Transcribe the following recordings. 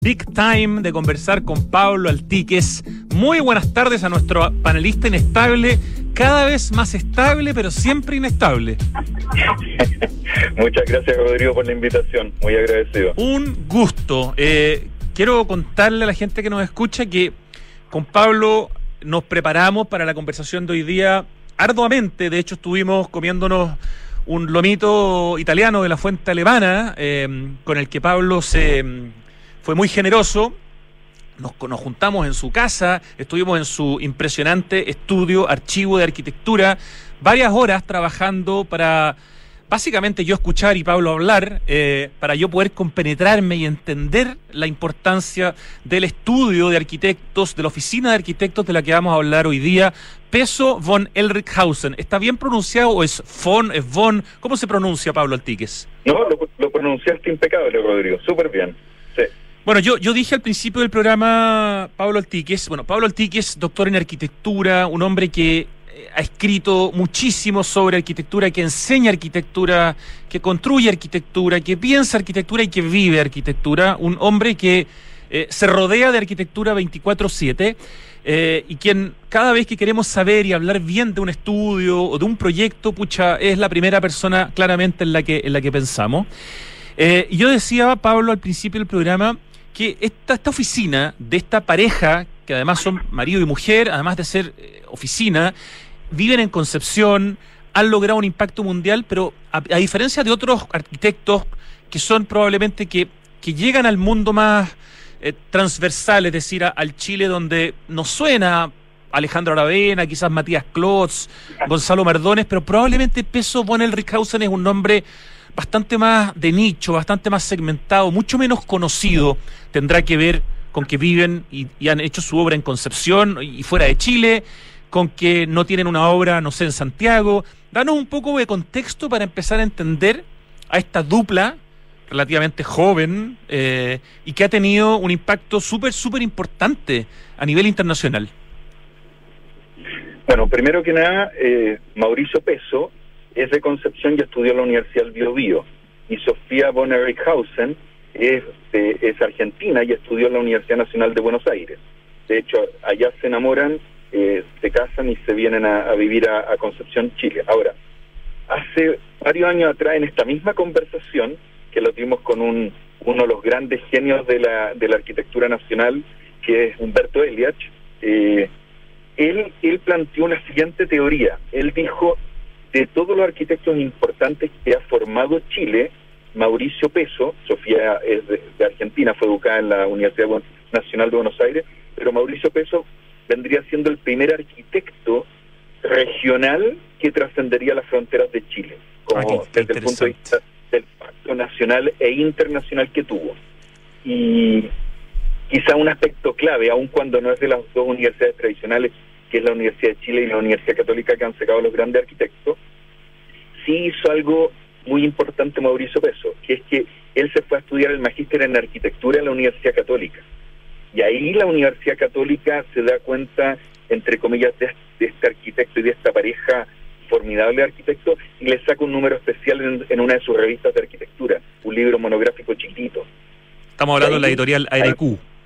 Big time de conversar con Pablo Altíquez. Muy buenas tardes a nuestro panelista inestable, cada vez más estable, pero siempre inestable. Muchas gracias, Rodrigo, por la invitación. Muy agradecido. Un gusto. Quiero contarle a la gente que nos escucha que con Pablo nos preparamos para la conversación de hoy día arduamente. De hecho, estuvimos comiéndonos un lomito italiano de la fuente alemana, con el que Pablo fue muy generoso. Nos juntamos en su casa, estuvimos en su impresionante estudio, archivo de arquitectura, varias horas trabajando para, básicamente, yo escuchar y Pablo hablar, para yo poder compenetrarme y entender la importancia del estudio de arquitectos, de la oficina de arquitectos de la que vamos a hablar hoy día, Peso von Ellrichhausen. ¿Está bien pronunciado o es von? ¿Cómo se pronuncia, Pablo Altíquez? No, lo pronunciaste impecable, Rodrigo, súper bien. Sí. Bueno, yo dije al principio del programa Pablo Altíquez, doctor en arquitectura, un hombre que ha escrito muchísimo sobre arquitectura, que enseña arquitectura, que construye arquitectura, que piensa arquitectura y que vive arquitectura, un hombre que se rodea de arquitectura 24/7, y quien cada vez que queremos saber y hablar bien de un estudio o de un proyecto, es la primera persona claramente en la que pensamos. Y yo decía, Pablo, al principio del programa, que esta oficina de esta pareja, que además son marido y mujer, además de ser oficina, viven en Concepción, han logrado un impacto mundial, pero a diferencia de otros arquitectos que son probablemente que llegan al mundo más transversal, es decir, al Chile donde nos suena Alejandro Aravena, quizás Matías Klotz, Gonzalo Mardones, pero probablemente Peso von Ellrichhausen es un nombre bastante más de nicho, bastante más segmentado, mucho menos conocido. Tendrá que ver con que viven y han hecho su obra en Concepción y fuera de Chile, con que no tienen una obra, no sé, en Santiago. Danos un poco de contexto para empezar a entender a esta dupla relativamente joven, y que ha tenido un impacto súper importante a nivel internacional. Bueno, primero que nada, Mauricio Peso es de Concepción y estudió en la Universidad del Biobío. Y Sofía von Ellrichhausen es argentina y estudió en la Universidad Nacional de Buenos Aires. De hecho, allá se enamoran, se casan y se vienen a vivir a Concepción, Chile. Ahora, hace varios años atrás, en esta misma conversación, que lo tuvimos con uno de los grandes genios de la arquitectura nacional, que es Humberto Eliach, él planteó una siguiente teoría. Él dijo: de todos los arquitectos importantes que ha formado Chile, Mauricio Peso, Sofía es de Argentina, fue educada en la Universidad Nacional de Buenos Aires, pero Mauricio Peso vendría siendo el primer arquitecto regional que trascendería las fronteras de Chile, como desde el punto de vista del pacto nacional e internacional que tuvo. Y quizá un aspecto clave, aun cuando no es de las dos universidades tradicionales, que es la Universidad de Chile y la Universidad Católica, que han sacado los grandes arquitectos, sí hizo algo muy importante Mauricio Peso, que es que él se fue a estudiar el magíster en arquitectura en la Universidad Católica. Y ahí la Universidad Católica se da cuenta, entre comillas, de este arquitecto y de esta pareja formidable de arquitectos, y le saca un número especial en una de sus revistas de arquitectura, un libro monográfico chiquitito. Estamos hablando de la editorial ARQ.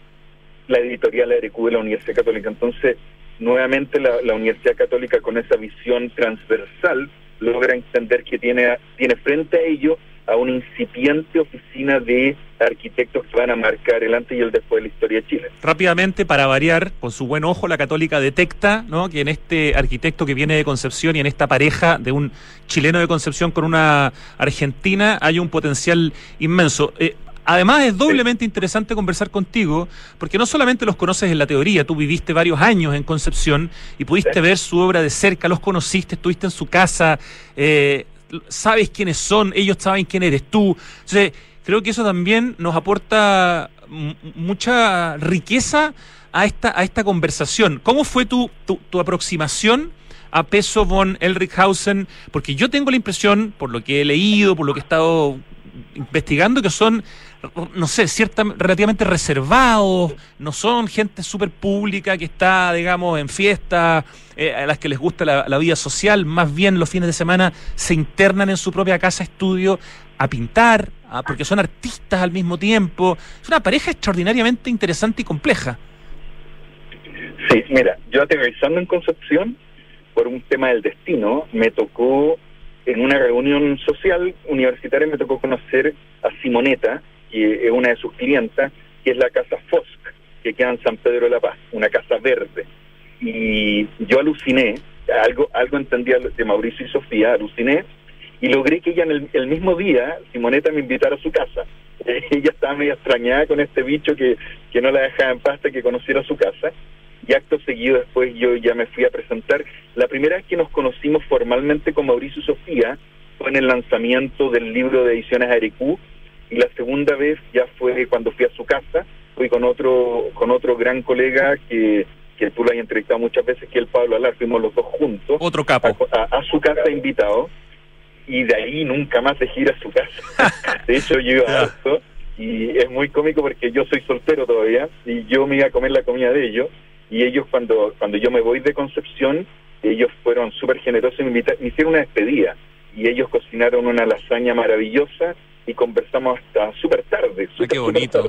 La editorial ARQ de la Universidad Católica. Entonces, nuevamente la Universidad Católica, con esa visión transversal, logra entender que tiene frente a ello a una incipiente oficina de arquitectos que van a marcar el antes y el después de la historia de Chile. Rápidamente, para variar, con su buen ojo, la Católica detecta, ¿no?, que en este arquitecto que viene de Concepción y en esta pareja de un chileno de Concepción con una argentina hay un potencial inmenso. Además, es doblemente interesante conversar contigo, porque no solamente los conoces en la teoría, tú viviste varios años en Concepción y pudiste ver su obra de cerca, los conociste, estuviste en su casa, sabes quiénes son, ellos saben quién eres tú. Entonces, creo que eso también nos aporta mucha riqueza a esta conversación. ¿Cómo fue tu aproximación a Peso von Ellrichhausen? Porque yo tengo la impresión, por lo que he leído, por lo que he estado investigando, que son, no sé, relativamente reservados, no son gente súper pública que está, digamos, en fiesta, a las que les gusta la vida social. Más bien los fines de semana se internan en su propia casa estudio a pintar, porque son artistas al mismo tiempo. Es una pareja extraordinariamente interesante y compleja. Sí, mira, yo aterrizando en Concepción, por un tema del destino, me tocó, en una reunión social universitaria, me tocó conocer a Simonetta, que es una de sus clientas, que es la Casa Fosk, que queda en San Pedro de la Paz, una casa verde. Y yo aluciné, algo entendía de Mauricio y Sofía, aluciné, y logré que ella en el mismo día, Simonetta, me invitara a su casa. Ella estaba medio extrañada con este bicho que no la dejaba en paz hasta que conociera su casa. Y acto seguido después yo ya me fui a presentar. La primera vez que nos conocimos formalmente con Mauricio y Sofía fue en el lanzamiento del libro de ediciones Arecú, y la segunda vez ya fue cuando fui a su casa. Fui con otro gran colega que tú lo has entrevistado muchas veces, que es el Pablo Alar. Fuimos los dos juntos. Otro capo. A su casa invitado, y de ahí nunca más dejé ir a su casa. De hecho, yo iba a esto, y es muy cómico porque yo soy soltero todavía, y yo me iba a comer la comida de ellos, y ellos cuando yo me voy de Concepción, ellos fueron súper generosos y me hicieron una despedida, y ellos cocinaron una lasaña maravillosa y conversamos hasta súper tarde. Qué bonito.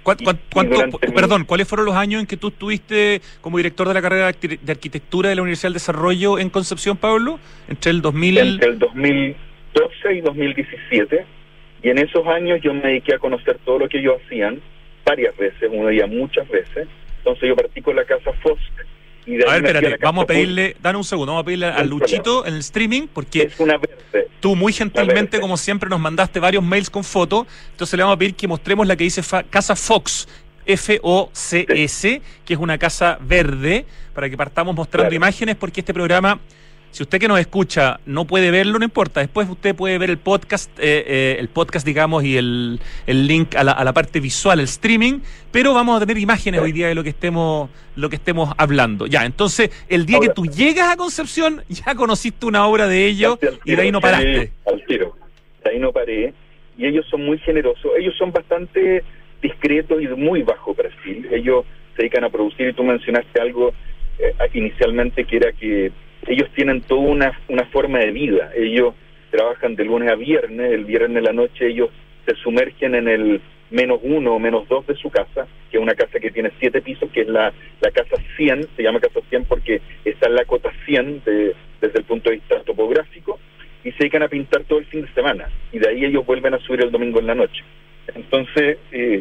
¿Cuáles fueron los años en que tú estuviste como director de la carrera de Arquitectura de la Universidad del Desarrollo en Concepción, Pablo? Entre el 2012 y 2017, y en esos años yo me dediqué a conocer todo lo que ellos hacían, varias veces, uno día muchas veces. Entonces yo partí con la Casa Fosk. Y de a ver, espérate, vamos a pedirle, danos un segundo, vamos a pedirle a Luchito en el streaming, porque es una verde. Tú muy gentilmente, como siempre, nos mandaste varios mails con fotos, entonces le vamos a pedir que mostremos la que dice Casa Fox, F-O-C-S, que es una casa verde, para que partamos mostrando imágenes, porque este programa, si usted que nos escucha no puede verlo, no importa, después usted puede ver el podcast, digamos, y el link a la parte visual, el streaming, pero vamos a tener imágenes hoy día de lo que estemos hablando. Ya, entonces, el día que tú llegas a Concepción, ya conociste una obra de ellos y de ahí no paraste. Al tiro, de ahí no paré, y ellos son muy generosos, ellos son bastante discretos y de muy bajo perfil. Ellos se dedican a producir, y tú mencionaste algo inicialmente, que era que ellos tienen toda una forma de vida. Ellos trabajan de lunes a viernes. El viernes de la noche ellos se sumergen en el -1 o -2 de su casa, que es una casa que tiene 7 pisos, que es la casa 100, se llama casa 100 porque está en la cota 100 desde el punto de vista topográfico, y se dedican a pintar todo el fin de semana, y de ahí ellos vuelven a subir el domingo en la noche. Entonces,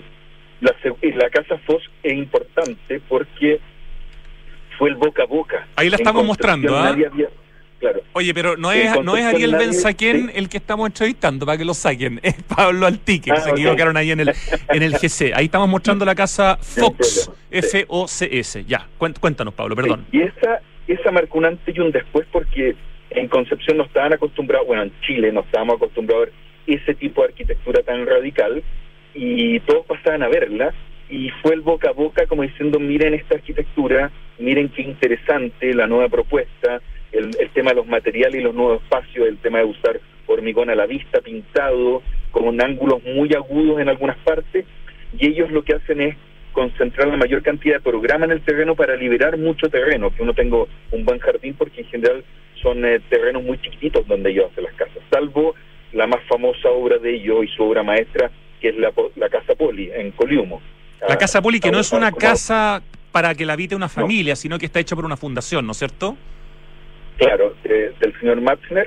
la Casa Fosk es importante porque fue el boca a boca. Ahí la estamos mostrando, Claro. Oye, pero no es Ariel Benzaquén el que estamos entrevistando, para que lo saquen, es Pablo Altique, que se equivocaron ahí en el GC. Ahí estamos mostrando la casa Fox, F-O-C-S. Ya, cuéntanos, Pablo, perdón. Sí, y esa marcó un antes y un después, porque en Concepción no estaban acostumbrados, en Chile no estábamos acostumbrados a ver ese tipo de arquitectura tan radical, y todos pasaban a verla, y fue el boca a boca como diciendo, miren esta arquitectura, miren qué interesante la nueva propuesta, el tema de los materiales y los nuevos espacios, el tema de usar hormigón a la vista, pintado, con ángulos muy agudos en algunas partes, y ellos lo que hacen es concentrar la mayor cantidad de programa en el terreno para liberar mucho terreno, que uno tenga un buen jardín, porque en general son terrenos muy chiquititos donde ellos hacen las casas, salvo la más famosa obra de ellos y su obra maestra, que es la Casa Poli, en Coliumo. La Casa Poli, que no es una casa para que la habite una familia, sino que está hecha por una fundación, ¿no es cierto? Claro, del señor Matzner,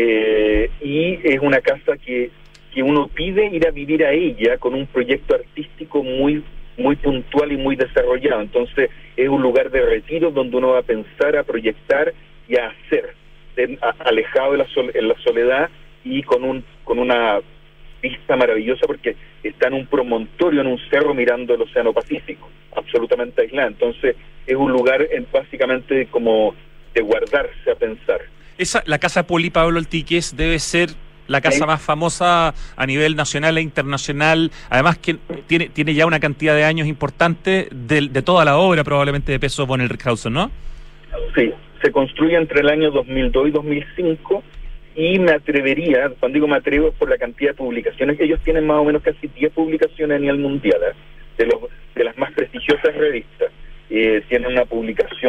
y es una casa que uno pide ir a vivir a ella con un proyecto artístico muy puntual y muy desarrollado. Entonces es un lugar de retiro donde uno va a pensar, a proyectar y a hacer, alejado de en la soledad, y con una vista maravillosa, porque está en un promontorio, en un cerro, mirando el Océano Pacífico, absolutamente aislado. Entonces es un lugar básicamente como de guardarse a pensar. La Casa Poli, Pablo Altiques, debe ser la casa más famosa a nivel nacional e internacional, además que tiene ya una cantidad de años importante de toda la obra, probablemente de Peso von Erkhausen, ¿no? Sí, se construye entre el año 2002 y 2005, y me atrevería, cuando digo me atrevo, es por la cantidad de publicaciones, que ellos tienen más o menos casi 10 publicaciones a nivel mundial, de las más prestigiosas revistas. Tienen una publicación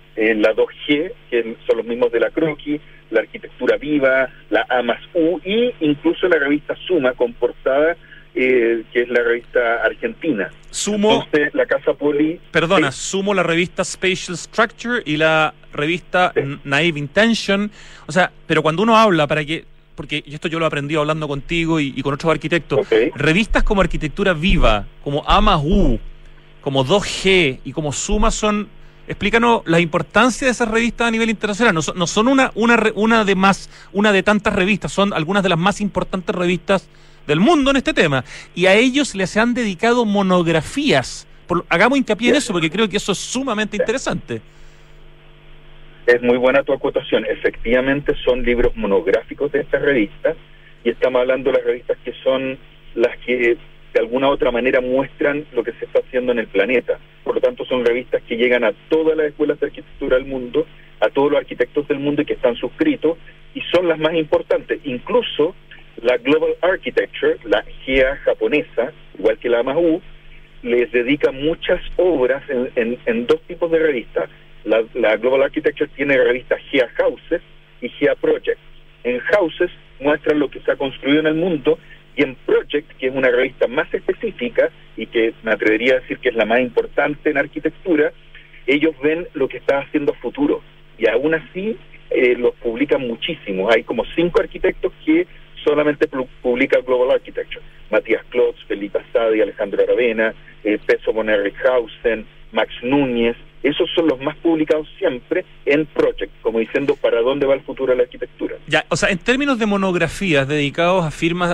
la 2G, que son los mismos de la Croquis, la Arquitectura Viva, la A+U, y incluso la revista Suma, con portada, que es la revista argentina. Sumo, entonces, la Casa Poli... Perdona, sumo la revista Spatial Structure y la revista Naive Intention. O sea, pero cuando uno habla, porque esto yo lo he aprendido hablando contigo y con otros arquitectos, revistas como Arquitectura Viva, como A+U, como 2G y como Suma son... Explícanos la importancia de esas revistas a nivel internacional. No son una de tantas revistas, son algunas de las más importantes revistas del mundo en este tema. Y a ellos les han dedicado monografías. Hagamos hincapié en eso, porque creo que eso es sumamente interesante. Es muy buena tu acotación. Efectivamente son libros monográficos de estas revistas, y estamos hablando de las revistas que son las que de alguna u otra manera muestran lo que se está haciendo en el planeta. Por lo tanto, son revistas que llegan a todas las escuelas de arquitectura del mundo, a todos los arquitectos del mundo y que están suscritos, y son las más importantes. Incluso la Global Architecture, la GEA japonesa, igual que la A+U, les dedica muchas obras en dos tipos de revistas. La Global Architecture tiene revistas GEA Houses y GEA Projects. En Houses muestran lo que se ha construido en el mundo, y en Project, que es una revista más específica y que me atrevería a decir que es la más importante en arquitectura, ellos ven lo que está haciendo futuro, y aún así los publican muchísimo. Hay como 5 arquitectos que solamente publica Global Architecture: Matías Klotz, Felipe Asadi, Alejandro Aravena, Peso von Erickhausen, Max Núñez. Esos son los más publicados siempre en Project, como diciendo para dónde va el futuro de la arquitectura. Ya, o sea, en términos de monografías dedicados a firmas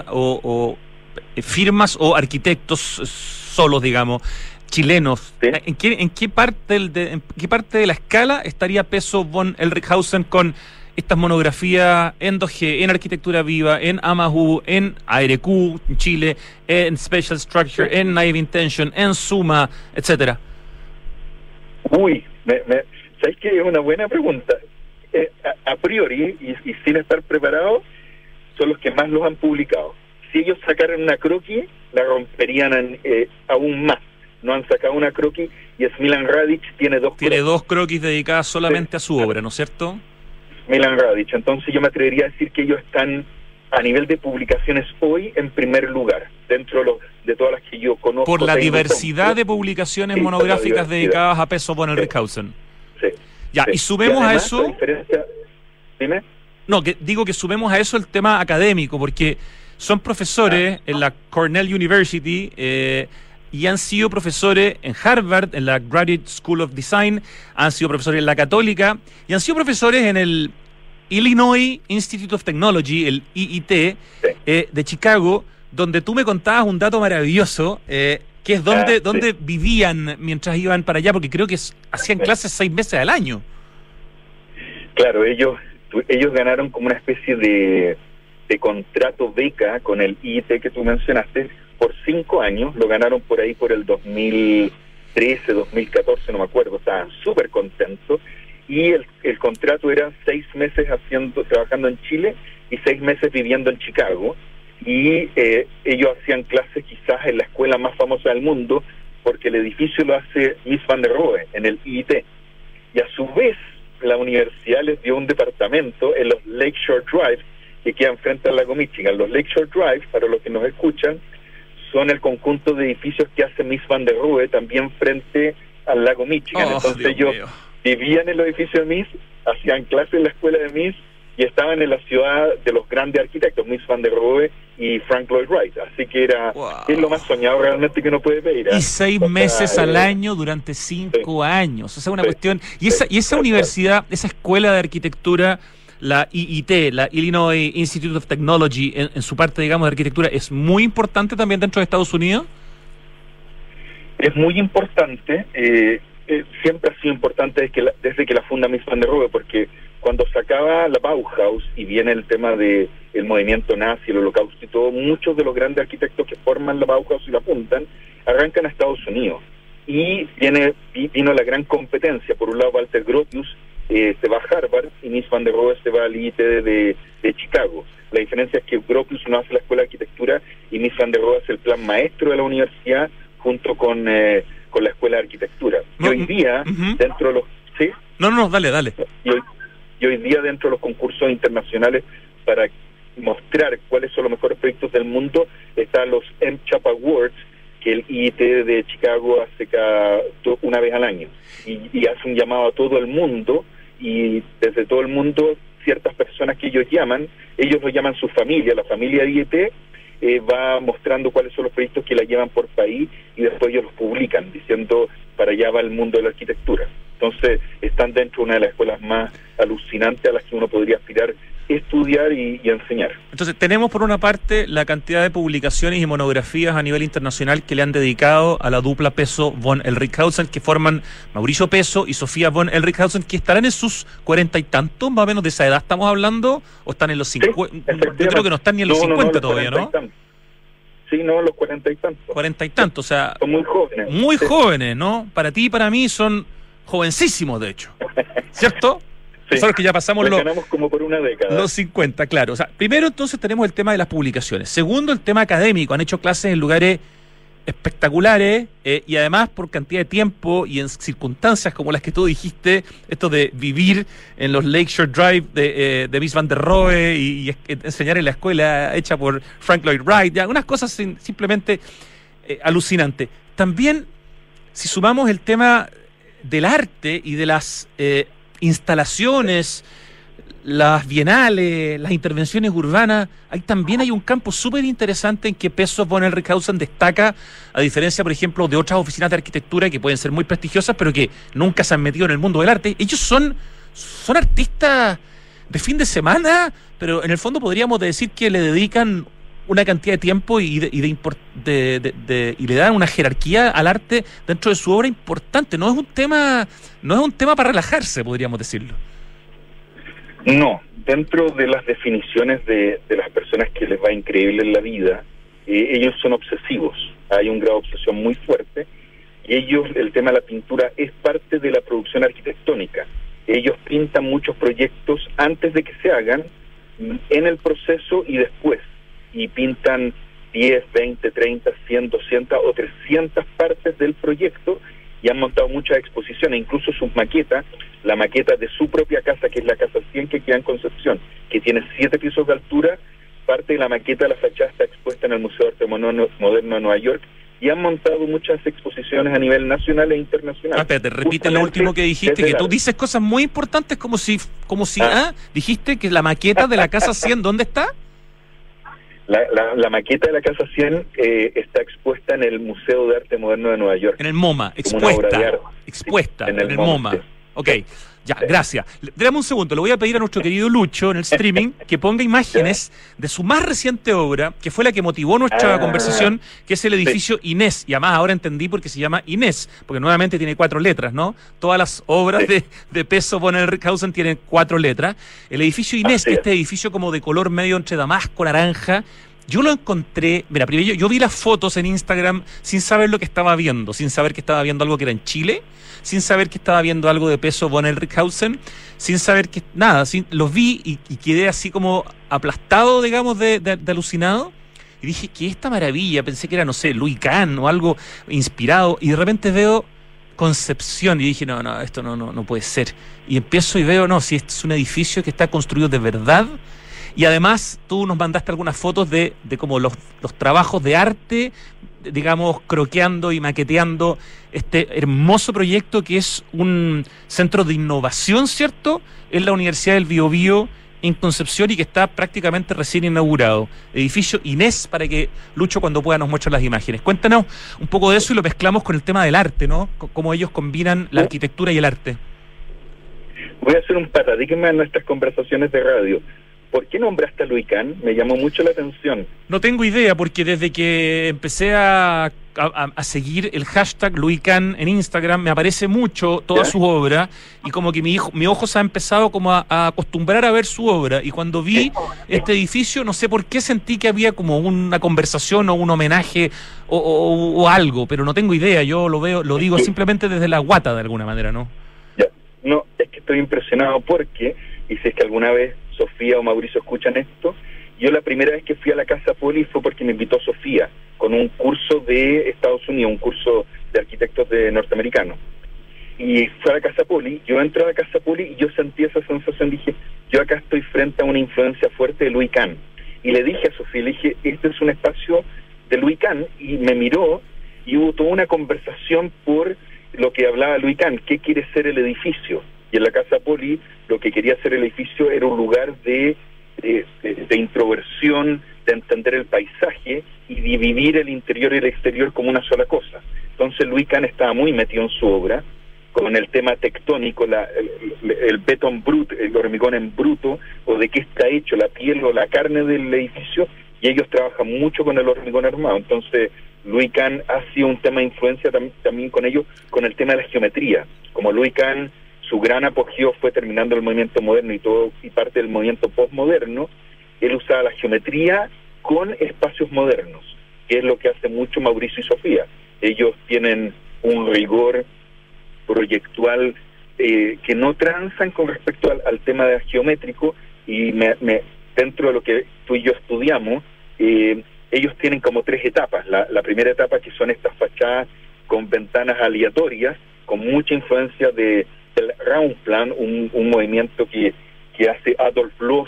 o arquitectos solos, digamos, chilenos, ¿sí? ¿En qué parte de la escala estaría Peso von Erickhausen con estas monografías en 2G, en Arquitectura Viva, en A+U, en ARQ, en Chile, en Spatial Structure, en Naive Intention, en Suma, etcétera? ¿Sabes qué? Es una buena pregunta. A priori, y sin estar preparado, son los que más los han publicado. Si ellos sacaran una croquis, la romperían aún más. No han sacado una croquis, y Smilan Radic tiene dos croquis dedicadas solamente a su obra, ¿no es cierto? Smilan Radic. Entonces yo me atrevería a decir que ellos están a nivel de publicaciones hoy en primer lugar, dentro de todas las que yo conozco. Por la diversidad de publicaciones monográficas dedicadas a Peso von Erickhausen. Sí. Ya, y sumemos a eso... Dime. No, digo que sumemos a eso el tema académico, porque son profesores en la Cornell University y han sido profesores en Harvard, en la Graduate School of Design, han sido profesores en la Católica y han sido profesores en el Illinois Institute of Technology, el IIT, de Chicago, donde tú me contabas un dato maravilloso, que es donde vivían mientras iban para allá, porque creo que hacían clases 6 meses al año. Claro, ellos ganaron como una especie de contrato beca con el IIT que tú mencionaste por 5 años. Lo ganaron por ahí por el 2013, 2014, no me acuerdo. Estaban súper contentos. Y el contrato era 6 meses trabajando en Chile y 6 meses viviendo en Chicago. Y ellos hacían clases quizás en la escuela más famosa del mundo, porque el edificio lo hace Mies van der Rohe en el IIT. Y a su vez la universidad les dio un departamento en los Lakeshore Drive, que quedan frente al lago Michigan. Los Lakeshore Drive, para los que nos escuchan, son el conjunto de edificios que hace Mies van der Rohe también frente al lago Michigan. Entonces ellos vivían en el edificio de Mies, hacían clases en la escuela de Mies y estaban en la ciudad de los grandes arquitectos, Mies van der Rohe y Frank Lloyd Wright. Así que es lo más soñado realmente que uno puede pedir. Y 6 meses al año durante 5 años. O sea, una cuestión. Y esa universidad, esa escuela de arquitectura, la IIT, la Illinois Institute of Technology, en su parte, digamos, de arquitectura, ¿es muy importante también dentro de Estados Unidos? Es muy importante. Siempre ha sido importante desde que la funda Mies van der Rohe, porque cuando se acaba la Bauhaus y viene el tema de el movimiento nazi, el holocausto y todo, muchos de los grandes arquitectos que forman la Bauhaus y la fundan arrancan a Estados Unidos. Y vino la gran competencia. Por un lado, Walter Gropius se va a Harvard y Mies van der Rohe se va al IIT de Chicago. La diferencia es que Gropius no hace la escuela de arquitectura y Mies van der Rohe hace el plan maestro de la universidad junto con la escuela de arquitectura. Y hoy día, dentro de los... ¿Sí? No, dale. Y hoy día dentro de los concursos internacionales para mostrar cuáles son los mejores proyectos del mundo están los MCHAP Awards que el IIT de Chicago hace una vez al año y hace un llamado a todo el mundo, y desde todo el mundo ciertas personas que ellos lo llaman su familia, la familia de IIT va mostrando cuáles son los proyectos que la llevan por país, y después ellos los publican diciendo para allá va el mundo de la arquitectura. Entonces están dentro de una de las escuelas más alucinantes a las que uno podría aspirar estudiar y enseñar. Entonces tenemos por una parte la cantidad de publicaciones y monografías a nivel internacional que le han dedicado a la dupla Peso von Ellrichshausen, que forman Mauricio Peso y Sofía von Ellrichshausen, que estarán en sus 40 y tantos, más o menos de esa edad estamos hablando, o están en los 50. Sí, yo creo que no están ni en los 50 todavía, ¿no? Sí, no, los 40 y tantos. 40 y tantos, o sea, son muy jóvenes. Muy jóvenes, ¿no? Para ti y para mí son jovencísimos, de hecho. ¿Cierto? Sí. Nosotros que ya pasamos ganamos como por una década. Los 50, claro. O sea, primero entonces tenemos el tema de las publicaciones. Segundo, el tema académico. Han hecho clases en lugares espectaculares y además por cantidad de tiempo y en circunstancias como las que tú dijiste, esto de vivir en los Lakeshore Drive de Mies van der Rohe y enseñar en la escuela hecha por Frank Lloyd Wright, ya, unas cosas simplemente alucinantes. También, si sumamos el tema del arte y de las instalaciones, las bienales, las intervenciones urbanas, ahí también hay un campo súper interesante en que Peso von Ellrichshausen destaca, a diferencia, por ejemplo, de otras oficinas de arquitectura que pueden ser muy prestigiosas, pero que nunca se han metido en el mundo del arte. Ellos son artistas de fin de semana, pero en el fondo podríamos decir que le dedican una cantidad de tiempo y le dan una jerarquía al arte dentro de su obra importante. No es un tema para relajarse, podríamos decirlo. No, dentro de las definiciones de las personas que les va increíble en la vida, ellos son obsesivos. Hay un grado de obsesión muy fuerte. Y el tema de la pintura es parte de la producción arquitectónica. Ellos pintan muchos proyectos antes de que se hagan, en el proceso y después. Y pintan 10, 20, 30, 100, 200 o 300 partes del proyecto, y han montado muchas exposiciones, incluso sus maquetas, la maqueta de su propia casa, que es la Casa 100, que queda en Concepción, que tiene 7 pisos de altura. Parte de la maqueta de la fachada está expuesta en el Museo de Arte Moderno de Nueva York, y han montado muchas exposiciones a nivel nacional e internacional. Espérate, repite lo último que dijiste, que tú dices cosas muy importantes como si dijiste que la maqueta de la Casa 100, ¿dónde está? La maqueta de la Casa 100 está expuesta en el Museo de Arte Moderno de Nueva York. En el MoMA, expuesta en el MoMA. Sí. Ok, ya, gracias. Dame un segundo, le voy a pedir a nuestro querido Lucho en el streaming que ponga imágenes de su más reciente obra, que fue la que motivó nuestra conversación, que es el edificio Inés. Y además ahora entendí por qué se llama Inés, porque nuevamente tiene 4 letras, ¿no? Todas las obras de Peso von Ellrichshausen tienen 4 letras. El edificio Inés, este edificio como de color medio entre damasco, naranja, yo lo encontré, mira, primero yo vi las fotos en Instagram sin saber lo que estaba viendo, sin saber que estaba viendo algo que era en Chile, sin saber que estaba viendo algo de Peso von Ellrichshausen, sin saber que nada, los vi y quedé así como aplastado, digamos, de alucinado, y dije, ¿qué es esta maravilla? Pensé que era, no sé, Louis Kahn o algo inspirado, y de repente veo Concepción, y dije, no, esto no puede ser, y empiezo y veo, no, si esto es un edificio que está construido de verdad. Y además tú nos mandaste algunas fotos de como los trabajos de arte, digamos, croqueando y maqueteando este hermoso proyecto que es un centro de innovación, ¿cierto?, en la Universidad del Biobío en Concepción, y que está prácticamente recién inaugurado. Edificio Inés, para que Lucho cuando pueda nos muestre las imágenes. Cuéntanos un poco de eso y lo mezclamos con el tema del arte, ¿no? Cómo ellos combinan la arquitectura y el arte. Voy a hacer un paradigma en nuestras conversaciones de radio. ¿Por qué nombraste a Louis Kahn? Me llamó mucho la atención. No tengo idea, porque desde que empecé a seguir el hashtag Louis Kahn en Instagram, me aparece mucho toda su obra, y como que mi ojo se ha empezado como a acostumbrar a ver su obra, y cuando vi este edificio, no sé por qué sentí que había como una conversación o un homenaje o algo, pero no tengo idea, yo lo digo simplemente desde la guata de alguna manera, ¿no? Ya. No, es que estoy impresionado porque, y si es que alguna vez Sofía o Mauricio escuchan esto, yo la primera vez que fui a la Casa Poli fue porque me invitó Sofía con un curso de Estados Unidos, un curso de arquitectos norteamericanos. y fue a la Casa Poli. Yo entro a la Casa Poli y yo sentí esa sensación, dije, yo acá estoy frente a una influencia fuerte de Louis Kahn. Y le dije a Sofía, le dije, este es un espacio de Louis Kahn, y me miró y hubo toda una conversación por lo que hablaba Louis Kahn, qué quiere ser el edificio. Y en la Casa Poli lo que quería ser el edificio era un lugar de introversión, de entender el paisaje y dividir el interior y el exterior como una sola cosa. Entonces Louis Kahn estaba muy metido en su obra con el tema tectónico, el betón brut, el hormigón en bruto, o de qué está hecho la piel o la carne del edificio, y ellos trabajan mucho con el hormigón armado. Entonces Louis Kahn ha sido un tema de influencia también con ellos, con el tema de la geometría. Como Louis Kahn, su gran apogeo fue terminando el movimiento moderno y parte del movimiento postmoderno, él usaba la geometría con espacios modernos, que es lo que hace mucho Mauricio y Sofía. Ellos tienen un rigor proyectual que no transan con respecto al tema geométrico, y dentro de lo que tú y yo estudiamos, ellos tienen como 3 etapas. La primera etapa, que son estas fachadas con ventanas aleatorias, con mucha influencia del Raumplan, un movimiento que hace Adolf Loos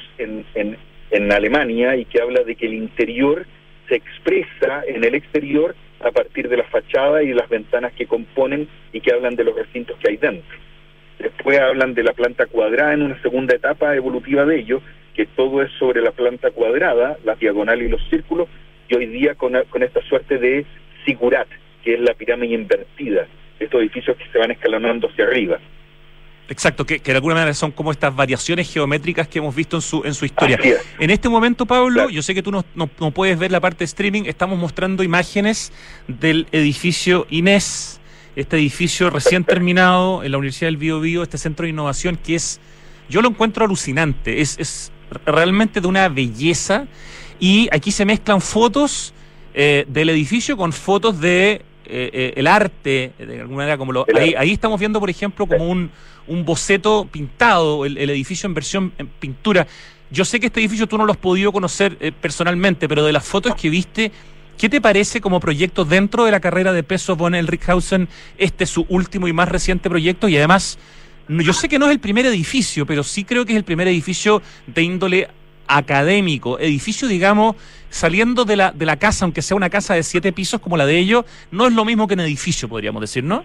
en Alemania, y que habla de que el interior se expresa en el exterior a partir de la fachada y las ventanas que componen, y que hablan de los recintos que hay dentro. Después hablan de la planta cuadrada en una segunda etapa evolutiva de ello, que todo es sobre la planta cuadrada, las diagonales y los círculos, y hoy día con esta suerte de zigurat, que es la pirámide invertida, estos edificios que se van escalonando hacia arriba. Exacto, que de alguna manera son como estas variaciones geométricas que hemos visto en su historia. En este momento, Pablo, claro, yo sé que tú no puedes ver la parte de streaming, estamos mostrando imágenes del edificio Inés, este edificio recién terminado en la Universidad del Biobío, este centro de innovación que yo lo encuentro alucinante, es realmente de una belleza, y aquí se mezclan fotos del edificio con fotos de el arte, de alguna manera, como ahí estamos viendo, por ejemplo, como un boceto pintado, el edificio en versión en pintura. Yo sé que este edificio tú no lo has podido conocer personalmente, pero de las fotos que viste, ¿qué te parece como proyecto dentro de la carrera de Peso von Elrichshausen, su último y más reciente proyecto? Y además, yo sé que no es el primer edificio, pero sí creo que es el primer edificio de índole académico, edificio, digamos, saliendo de la casa, aunque sea una casa de 7 pisos como la de ellos, no es lo mismo que un edificio, podríamos decir, ¿no?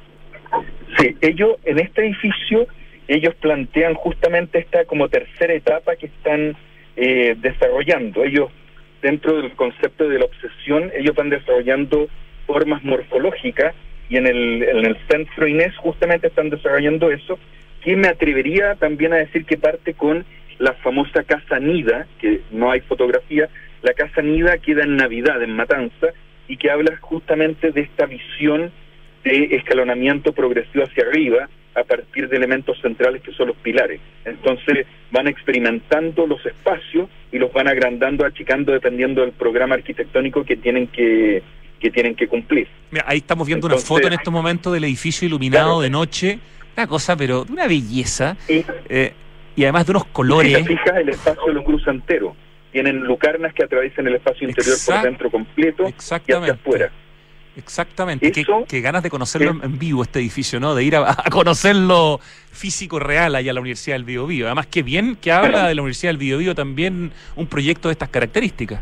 Sí, ellos en este edificio, ellos plantean justamente esta como tercera etapa que están desarrollando. Ellos, dentro del concepto de la obsesión, ellos van desarrollando formas morfológicas, y en el centro Inés justamente están desarrollando eso, que me atrevería también a decir que parte con la famosa Casa Nida, que no hay fotografía. La Casa Nida queda en Navidad, en Matanza, y que habla justamente de esta visión de escalonamiento progresivo hacia arriba a partir de elementos centrales que son los pilares. Entonces van experimentando los espacios y los van agrandando, achicando, dependiendo del programa arquitectónico que tienen que cumplir. Mira, ahí estamos viendo una foto en estos momentos del edificio iluminado, claro, de noche, una cosa pero de una belleza, y además de unos colores. Si te fijas, el espacio lo cruza entero. Tienen lucarnas que atraviesan el espacio interior por dentro completo y hacia afuera. Exactamente. Qué ganas de conocerlo en vivo, este edificio, ¿no? De ir a conocerlo físico real allá a la Universidad del Biobío. Además, qué bien que habla de la Universidad del Biobío también un proyecto de estas características.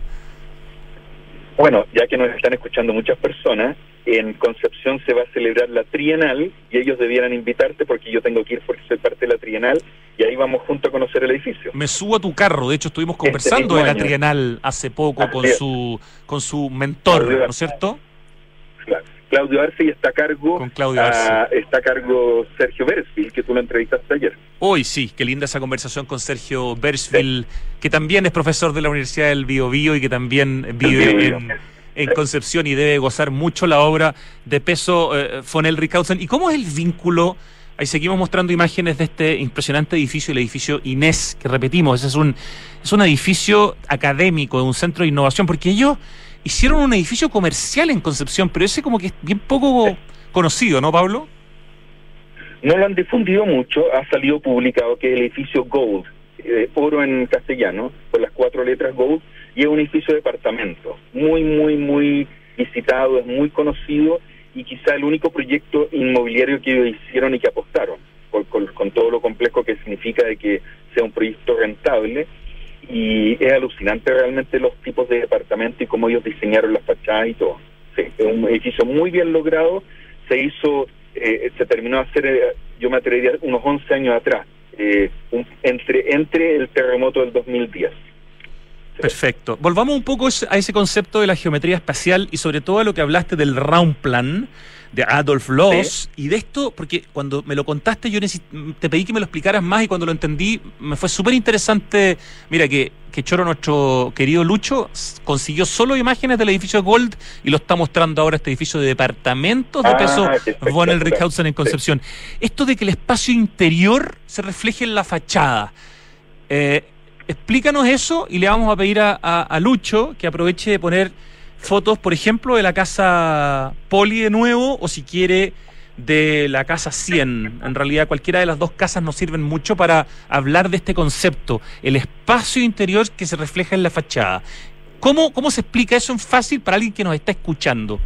Bueno, ya que nos están escuchando muchas personas, en Concepción se va a celebrar la Trienal, y ellos debieran invitarte porque yo tengo que ir porque soy parte de la Trienal, y ahí vamos juntos a conocer el edificio. Me subo a tu carro, de hecho estuvimos conversando de la Trienal hace poco con su mentor, ¿no es cierto? Claro. Claudio Arce, y está a cargo Sergio Bersville, que tú lo entrevistaste ayer. Hoy sí, qué linda esa conversación con Sergio Bersville, que también es profesor de la Universidad del Biobío y que también vive en Concepción y debe gozar mucho la obra de Peso von Elrichshausen. ¿Y cómo es el vínculo? Ahí seguimos mostrando imágenes de este impresionante edificio, el edificio Inés, que repetimos, es un edificio académico, de un centro de innovación, porque ellos hicieron un edificio comercial en Concepción, pero ese como que es bien poco conocido, ¿no, Pablo? No lo han difundido mucho, ha salido publicado que es el edificio Gold, oro en castellano, con las 4 letras Gold, y es un edificio de departamento, muy, muy, muy visitado, es muy conocido, y quizá el único proyecto inmobiliario que ellos hicieron y que apostaron, con todo lo complejo que significa de que sea un proyecto rentable. Y es alucinante realmente los tipos de departamentos y cómo ellos diseñaron las fachadas y todo. Sí, es un edificio muy bien logrado, se terminó a hacer, yo me atrevería, unos 11 años atrás, entre el terremoto del 2010. Perfecto. Volvamos un poco a ese concepto de la geometría espacial y sobre todo a lo que hablaste del Raumplan de Adolf Loos, y de esto, porque cuando me lo contaste yo te pedí que me lo explicaras más, y cuando lo entendí me fue súper interesante. Mira que Choro, nuestro querido Lucho, consiguió solo imágenes del edificio Gold y lo está mostrando ahora, este edificio de departamentos de peso von Elrichshausen en Concepción. Sí. Esto de que el espacio interior se refleje en la fachada, explícanos eso, y le vamos a pedir a Lucho que aproveche de poner fotos, por ejemplo, de la casa Poli de nuevo, o si quiere de la casa 100. En realidad cualquiera de las dos casas nos sirven mucho para hablar de este concepto, el espacio interior que se refleja en la fachada. ¿Cómo se explica eso en fácil para alguien que nos está escuchando?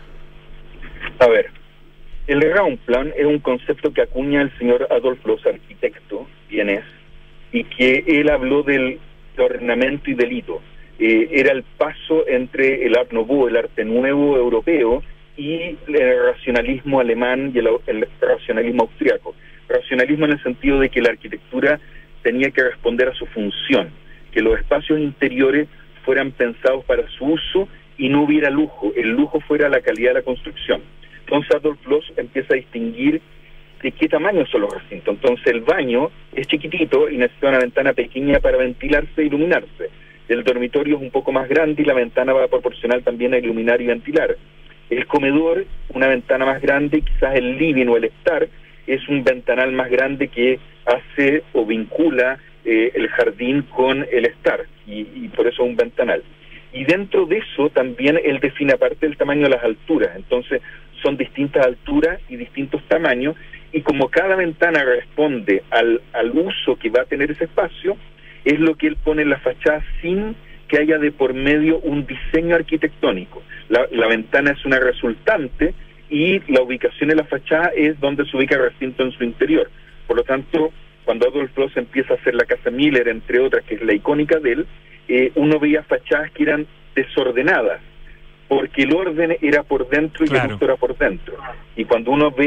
A ver, el Raumplan es un concepto que acuña el señor Adolf Loos, arquitecto, vienés, y que él habló del ornamento y del hito. Era el paso entre el Art Nouveau, el arte nuevo europeo, y el racionalismo alemán y el racionalismo austriaco. Racionalismo en el sentido de que la arquitectura tenía que responder a su función, que los espacios interiores fueran pensados para su uso y no hubiera lujo, el lujo fuera la calidad de la construcción. Entonces Adolf Loos empieza a distinguir de qué tamaño son los recintos. Entonces el baño es chiquitito y necesita una ventana pequeña para ventilarse e iluminarse. El dormitorio es un poco más grande y la ventana va a proporcionar también a iluminar y ventilar. El comedor, una ventana más grande, quizás el living o el estar, es un ventanal más grande que hace o vincula el jardín con el estar, y por eso es un ventanal. Y dentro de eso también él define aparte el tamaño de las alturas. Entonces son distintas alturas y distintos tamaños, y como cada ventana responde al uso que va a tener ese espacio, es lo que él pone en la fachada sin que haya de por medio un diseño arquitectónico. La ventana es una resultante y la ubicación en la fachada es donde se ubica el recinto en su interior. Por lo tanto, cuando Adolf Loos empieza a hacer la casa Miller, entre otras, que es la icónica de él, uno veía fachadas que eran desordenadas, porque el orden era por dentro y el uso era por dentro. Y cuando uno ve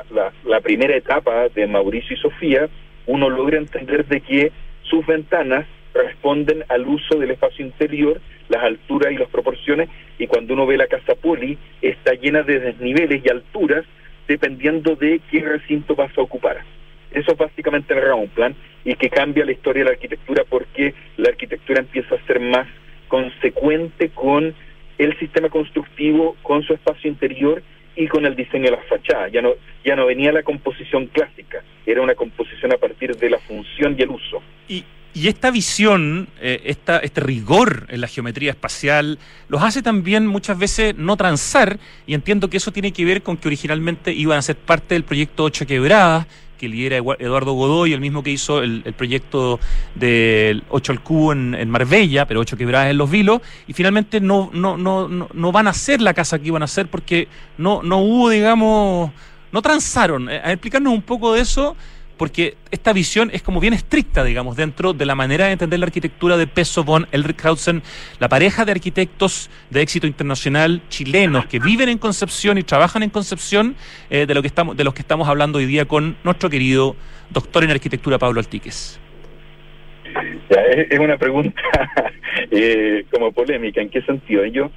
la primera etapa de Mauricio y Sofía, uno logra entender de que sus ventanas responden al uso del espacio interior, las alturas y las proporciones, y cuando uno ve la casa Poli, está llena de desniveles y alturas dependiendo de qué recinto vas a ocupar. Eso es básicamente el Raumplan, y que cambia la historia de la arquitectura porque la arquitectura empieza a ser más consecuente con el sistema constructivo, con su espacio interior y con el diseño de las fachadas. Ya no venía la composición clásica, era una composición a partir de la función y el uso. Y esta visión, este rigor en la geometría espacial, los hace también muchas veces no transar, y entiendo que eso tiene que ver con que originalmente iban a ser parte del proyecto 8 Quebradas, que lidera Eduardo Godoy, el mismo que hizo el proyecto del 8 al cubo en Marbella, pero 8 Quebradas en Los Vilos, y finalmente no van a hacer la casa que iban a hacer porque no hubo, digamos, no transaron. A explicarnos un poco de eso, porque esta visión es como bien estricta, digamos, dentro de la manera de entender la arquitectura de Peso von Elrichshausen, la pareja de arquitectos de éxito internacional chilenos que viven en Concepción y trabajan en Concepción, de los que estamos hablando hoy día con nuestro querido doctor en arquitectura Pablo Altíquez. Ya, es una pregunta como polémica. ¿En qué sentido? Yo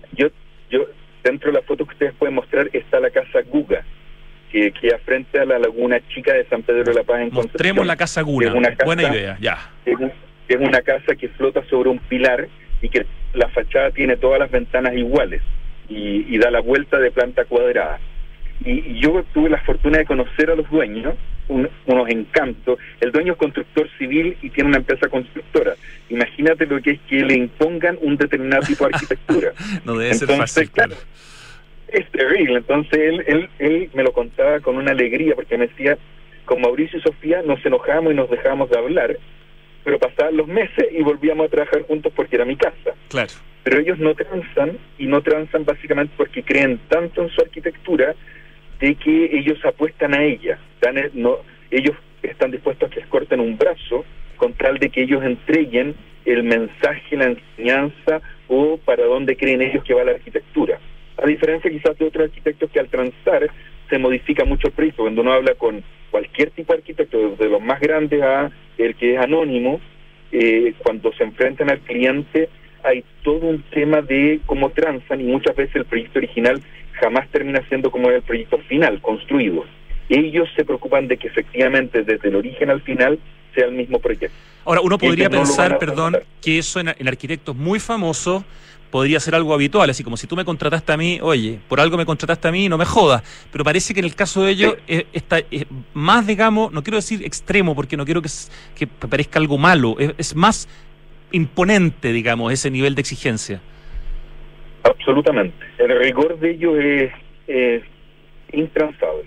dentro de la foto que ustedes pueden mostrar está la casa Guga, que queda frente a la Laguna Chica de San Pedro de la Paz en Concepción. Mostremos la casa Guna, buena idea, ya. Es una casa que flota sobre un pilar y que la fachada tiene todas las ventanas iguales y da la vuelta de planta cuadrada. Y yo tuve la fortuna de conocer a los dueños, unos encantos. El dueño es constructor civil y tiene una empresa constructora. Imagínate lo que es que le impongan un determinado tipo de arquitectura. No debe ser fácil, claro. Es terrible. Entonces él me lo contaba con una alegría, porque me decía, con Mauricio y Sofía nos enojamos y nos dejábamos de hablar, pero pasaban los meses y volvíamos a trabajar juntos porque era mi casa. Claro. pero ellos no transan, y no transan básicamente porque creen tanto en su arquitectura de que ellos apuestan a ella. Ellos están dispuestos a que les corten un brazo con tal de que ellos entreguen el mensaje, la enseñanza o para dónde creen ellos que va la arquitectura. A diferencia quizás de otros arquitectos que al transar se modifica mucho el proyecto. Cuando uno habla con cualquier tipo de arquitecto, desde los más grandes a el que es anónimo, cuando se enfrentan al cliente hay todo un tema de cómo transan, y muchas veces el proyecto original jamás termina siendo como el proyecto final, construido. Ellos se preocupan de que efectivamente desde el origen al final sea el mismo proyecto. Ahora, uno podría pensar, que eso en arquitectos muy famosos podría ser algo habitual, así como si tú me contrataste a mí, oye, por algo me contrataste a mí, no me jodas, pero parece que en el caso de ellos está más, digamos, no quiero decir extremo, porque no quiero que parezca algo malo, es más imponente, digamos, ese nivel de exigencia. Absolutamente. El rigor de ellos es intransable.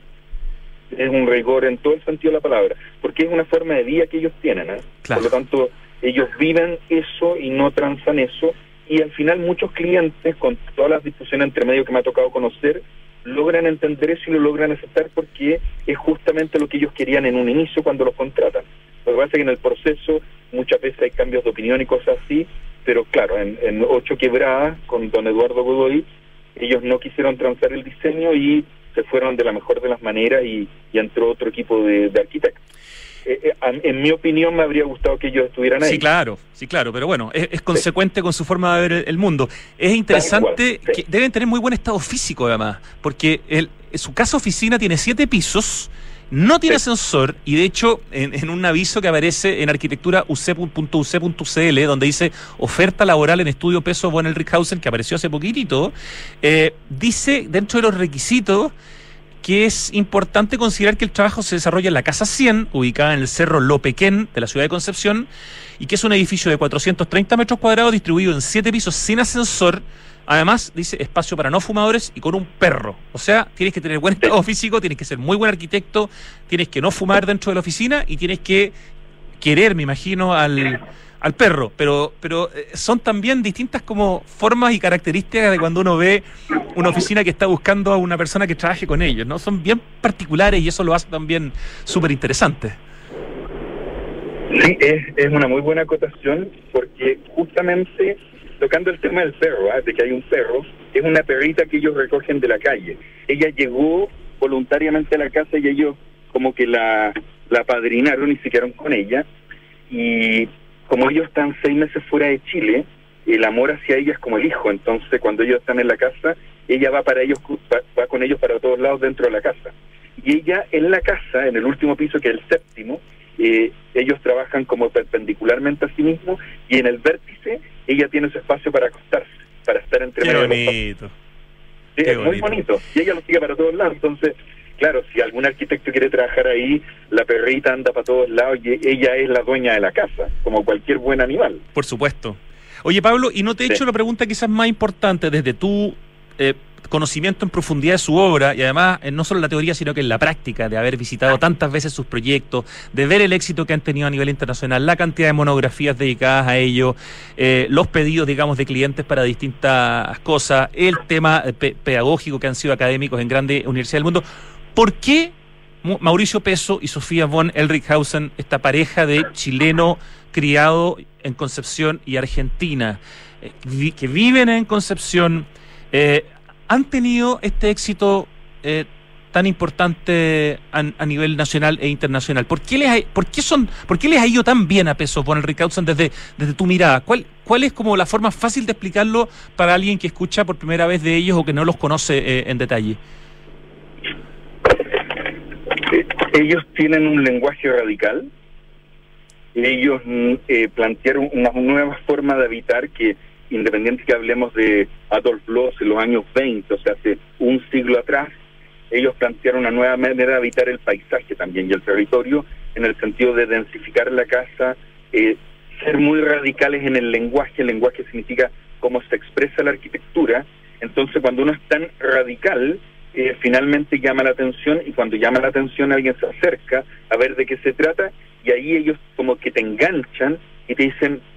Es un rigor en todo el sentido de la palabra, porque es una forma de vida que ellos tienen, ¿eh? Claro. Por lo tanto, ellos viven eso y no transan eso, y al final muchos clientes, con todas las discusiones entre medio que me ha tocado conocer, logran entender eso y lo logran aceptar porque es justamente lo que ellos querían en un inicio cuando los contratan. Lo que pasa es que en el proceso muchas veces hay cambios de opinión y cosas así, pero claro, en 8 Quebradas, con don Eduardo Godoy, ellos no quisieron transar el diseño y se fueron de la mejor de las maneras y entró otro equipo de arquitectos. En mi opinión me habría gustado que ellos estuvieran ahí. Sí, claro, pero bueno, es consecuente con su forma de ver el mundo. Es interesante que deben tener muy buen estado físico además, porque su casa oficina tiene 7 pisos, no tiene ascensor, y de hecho en un aviso que aparece en arquitectura uc.uc.cl, donde dice oferta laboral en estudio Peso von Elrichhausen, que apareció hace poquitito, dice dentro de los requisitos que es importante considerar que el trabajo se desarrolla en la Casa 100, ubicada en el Cerro Lopequén de la ciudad de Concepción, y que es un edificio de 430 metros cuadrados distribuido en 7 pisos sin ascensor. Además, dice espacio para no fumadores y con un perro. O sea, tienes que tener buen estado físico, tienes que ser muy buen arquitecto, tienes que no fumar dentro de la oficina y tienes que querer, me imagino, al perro. Pero son también distintas como formas y características de cuando uno ve una oficina que está buscando a una persona que trabaje con ellos, ¿no? Son bien particulares y eso lo hace también súper interesante. Sí, es una muy buena acotación, porque justamente tocando el tema del perro, de que hay un perro, es una perrita que ellos recogen de la calle. Ella llegó voluntariamente a la casa y ellos como que la apadrinaron y se quedaron con ella, y como ellos están 6 meses fuera de Chile, el amor hacia ella es como el hijo. Entonces cuando ellos están en la casa, ella va con ellos para todos lados dentro de la casa, y ella en la casa, en el último piso, que es el 7º, ellos trabajan como perpendicularmente a sí mismos, y en el vértice ella tiene su espacio para acostarse, para estar entre medio. Qué bonito. Sí, es muy bonito, y ella lo sigue para todos lados. Entonces, claro, si algún arquitecto quiere trabajar ahí, la perrita anda para todos lados y ella es la dueña de la casa, como cualquier buen animal. Por supuesto. Oye, Pablo, y no te he hecho la pregunta quizás más importante desde tu conocimiento en profundidad de su obra, y además no solo en la teoría sino que en la práctica, de haber visitado tantas veces sus proyectos, de ver el éxito que han tenido a nivel internacional, la cantidad de monografías dedicadas a ello, los pedidos, digamos, de clientes para distintas cosas, el tema pedagógico que han sido académicos en grandes universidades del mundo. ¿Por qué Mauricio Peso y Sofía von Elrichhausen, esta pareja de chileno criado en Concepción y Argentina, que viven en Concepción, han tenido este éxito tan importante a nivel nacional e internacional? ¿Por qué les ha ido tan bien a Peso von Elrichhausen desde tu mirada? ¿Cuál es como la forma fácil de explicarlo para alguien que escucha por primera vez de ellos o que no los conoce en detalle? Ellos tienen un lenguaje radical. Ellos plantearon una nueva forma de habitar que, independiente que hablemos de Adolf Loos en los años 20, o sea, hace un siglo atrás, ellos plantearon una nueva manera de habitar el paisaje también y el territorio, en el sentido de densificar la casa, ser muy radicales en el lenguaje. El lenguaje significa cómo se expresa la arquitectura. Entonces, cuando uno es tan radical, finalmente llama la atención, y cuando llama la atención alguien se acerca a ver de qué se trata, y ahí ellos como que te enganchan y te dicen,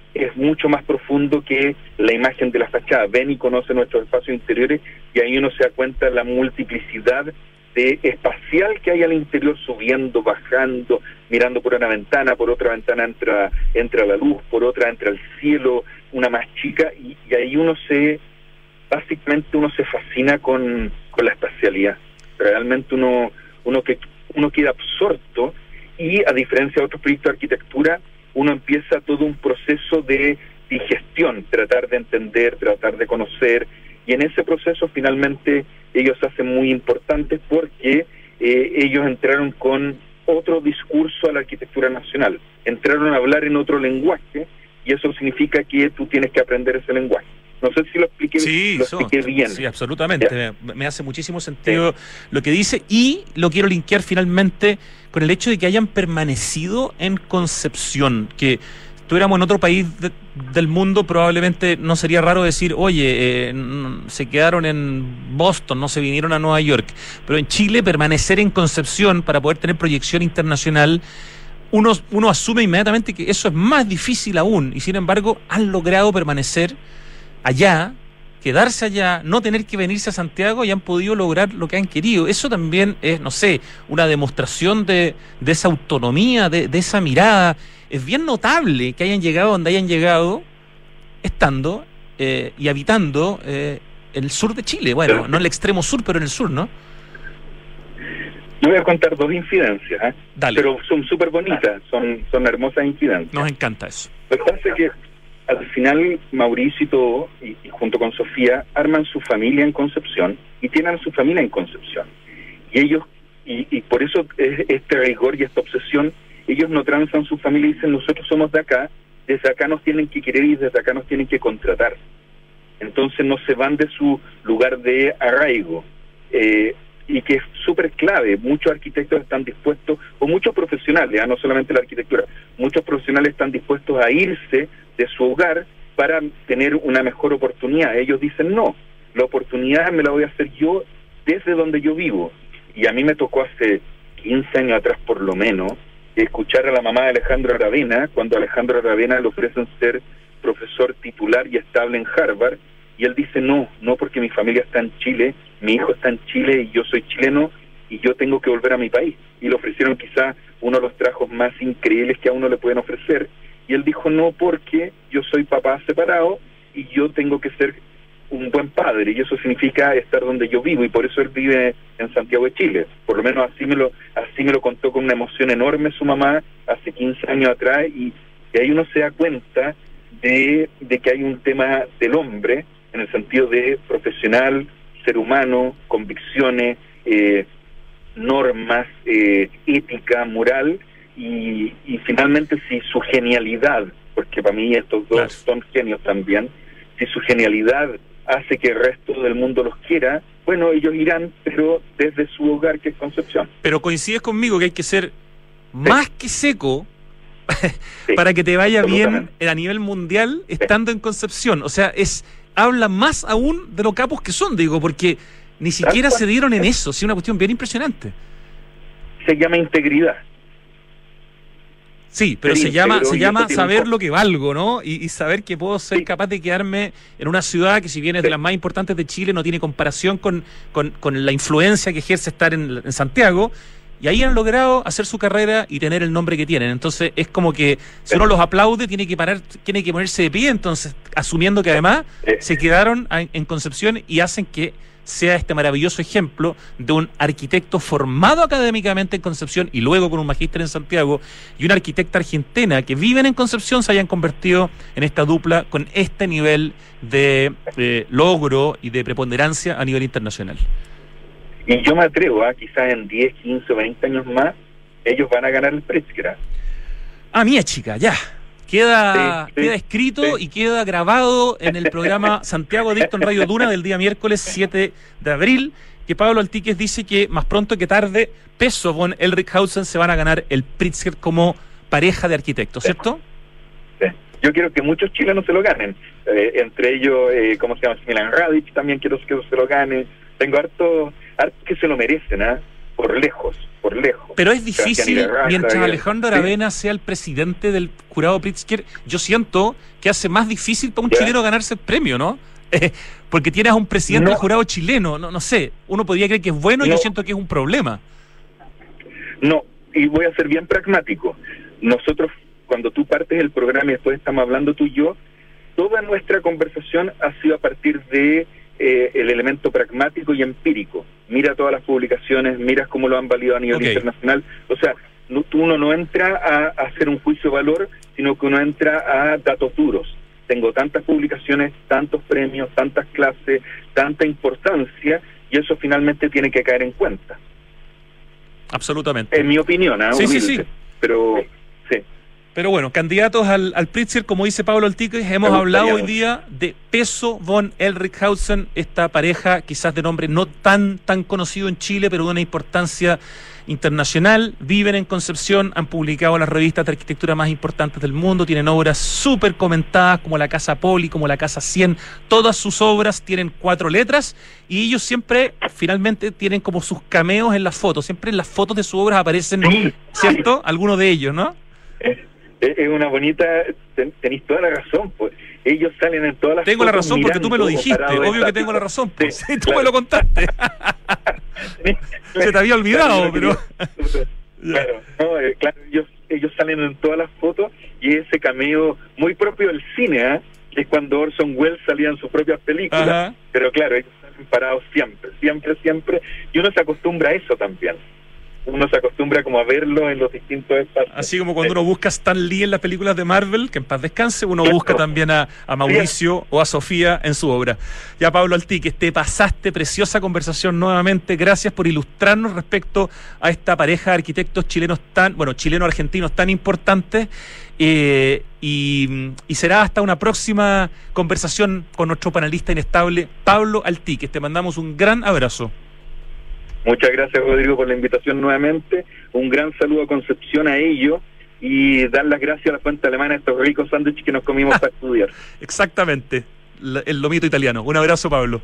es mucho más profundo que la imagen de la fachada. Ven y conoce nuestros espacios interiores y ahí uno se da cuenta de la multiplicidad de espacial que hay al interior, subiendo, bajando, mirando por una ventana, por otra ventana entra la luz, por otra entra el cielo, una más chica, y ahí básicamente uno se fascina con la espacialidad. Realmente uno queda absorto, y a diferencia de otros proyectos de arquitectura, uno empieza todo un proceso de digestión, tratar de entender, tratar de conocer, y en ese proceso finalmente ellos se hacen muy importantes porque ellos entraron con otro discurso a la arquitectura nacional, entraron a hablar en otro lenguaje, y eso significa que tú tienes que aprender ese lenguaje. No sé si lo expliqué bien. Sí, absolutamente. Me hace muchísimo sentido lo que dice, y lo quiero linkear finalmente con el hecho de que hayan permanecido en Concepción, que estuviéramos en otro país del mundo, probablemente no sería raro decir, oye, se quedaron en Boston, no se vinieron a Nueva York, pero en Chile permanecer en Concepción para poder tener proyección internacional, uno asume inmediatamente que eso es más difícil aún, y sin embargo han logrado permanecer allá, quedarse allá, no tener que venirse a Santiago, y han podido lograr lo que han querido. Eso también es, no sé, una demostración de esa autonomía, de esa mirada. Es bien notable que hayan llegado donde hayan llegado, estando y habitando el sur de Chile. Bueno, no el extremo sur, pero en el sur, ¿no? Yo voy a contar 2 incidencias, Dale. Pero son súper bonitas, son hermosas incidencias. Nos encanta eso. Lo que pasa es que al final Mauricio y todo, y junto con Sofía, arman su familia en Concepción y tienen su familia en Concepción. Y ellos, y por eso este rigor y esta obsesión, ellos no transan su familia y dicen, nosotros somos de acá, desde acá nos tienen que querer y desde acá nos tienen que contratar. Entonces no se van de su lugar de arraigo, y que es súper clave. Muchos arquitectos están dispuestos, o muchos profesionales, no solamente la arquitectura, muchos profesionales están dispuestos a irse de su hogar para tener una mejor oportunidad. Ellos dicen, no, la oportunidad me la voy a hacer yo desde donde yo vivo. Y a mí me tocó hace 15 años atrás por lo menos escuchar a la mamá de Alejandro Aravena, cuando a Alejandro Aravena le ofrecen ser profesor titular y estable en Harvard, y él dice, no porque mi familia está en Chile, mi hijo está en Chile y yo soy chileno y yo tengo que volver a mi país. Y le ofrecieron quizá uno de los trabajos más increíbles que a uno le pueden ofrecer, y él dijo, no, porque yo soy papá separado y yo tengo que ser un buen padre, y eso significa estar donde yo vivo, y por eso él vive en Santiago de Chile. Por lo menos así me lo contó con una emoción enorme su mamá hace 15 años atrás, y ahí uno se da cuenta de que hay un tema del hombre en el sentido de profesional, ser humano, convicciones, normas, ética, moral, y finalmente si su genialidad, porque para mí estos dos son genios también, si su genialidad hace que el resto del mundo los quiera, bueno, ellos irán, pero desde su hogar, que es Concepción. Pero coincides conmigo que hay que ser más que seco para que te vaya bien a nivel mundial estando en Concepción. O sea, habla más aún de lo capos que son, digo, porque ni siquiera se dieron en eso. Sí, una cuestión bien impresionante. Se llama integridad. Sí, pero se llama saber lo que valgo, ¿no? Y saber que puedo ser capaz de quedarme en una ciudad que, si bien es de las más importantes de Chile, no tiene comparación con la influencia que ejerce estar en Santiago. Y ahí han logrado hacer su carrera y tener el nombre que tienen. Entonces es como que si uno los aplaude, tiene que ponerse de pie, entonces asumiendo que además se quedaron en Concepción y hacen que sea este maravilloso ejemplo de un arquitecto formado académicamente en Concepción y luego con un magíster en Santiago, y una arquitecta argentina que viven en Concepción, se hayan convertido en esta dupla con este nivel de logro y de preponderancia a nivel internacional. Y yo me atrevo, quizás en 10, 15, 20 años más, ellos van a ganar el Pritzker. Mía chica, ya. Queda escrito y queda grabado en el programa Santiago Adicto en Radio Duna del día miércoles 7 de abril, que Pablo Altíquez dice que más pronto que tarde Peso von Eldrichhausen se van a ganar el Pritzker como pareja de arquitectos, ¿cierto? Sí. Yo quiero que muchos chilenos se lo ganen, entre ellos, ¿cómo se llama? Milan Radic también quiero que se lo gane. Tengo harto que se lo merecen, por lejos. Pero es difícil, mientras Alejandro ¿sí? Aravena sea el presidente del jurado Pritzker, yo siento que hace más difícil para un chileno ganarse el premio, ¿no? Porque tienes a un presidente del jurado chileno, no sé, uno podría creer que es bueno y yo siento que es un problema. No, y voy a ser bien pragmático. Nosotros, cuando tú partes el programa y después estamos hablando tú y yo, toda nuestra conversación ha sido a partir de el elemento pragmático y empírico. Mira todas las publicaciones, miras cómo lo han validado a nivel internacional. O sea, uno no entra a hacer un juicio de valor, sino que uno entra a datos duros. Tengo tantas publicaciones, tantos premios, tantas clases, tanta importancia, y eso finalmente tiene que caer en cuenta. Absolutamente. En mi opinión, sí. Pero sí. Pero bueno, candidatos al Pritzker, como dice Pablo Altique, hemos hablado hoy día de Peso von Ellrichhausen, esta pareja quizás de nombre no tan conocido en Chile, pero de una importancia internacional. Viven en Concepción, han publicado las revistas de arquitectura más importantes del mundo, tienen obras súper comentadas como la Casa Poli, como la Casa 100, todas sus obras tienen 4 letras y ellos siempre finalmente tienen como sus cameos en las fotos, siempre en las fotos de sus obras aparecen, ¿cierto? Algunos de ellos, ¿no? Es una bonita, tenéis toda la razón, pues. Ellos salen en todas las Tengo la razón porque tú me lo dijiste, obvio que tengo la razón, pues. Sí, tú me lo contaste. Se te había olvidado, pero... Claro, ellos salen en todas las fotos y ese cameo muy propio del cine, es cuando Orson Welles salía en sus propias películas. Ajá. Pero claro, ellos salen parados siempre, y uno se acostumbra a eso también. Uno se acostumbra como a verlo en los distintos espacios. Así como cuando uno busca a Stan Lee en las películas de Marvel, que en paz descanse, uno busca también a Mauricio o a Sofía en su obra. Ya, Pablo Altique, te pasaste, preciosa conversación nuevamente. Gracias por ilustrarnos respecto a esta pareja de arquitectos chilenos chileno-argentinos tan importantes. Y será hasta una próxima conversación con nuestro panelista inestable, Pablo Altique. Te mandamos un gran abrazo. Muchas gracias, Rodrigo, por la invitación nuevamente. Un gran saludo a Concepción, a ellos, y dar las gracias a la fuente alemana de estos ricos sándwiches que nos comimos para estudiar. Exactamente, el lomito italiano. Un abrazo, Pablo.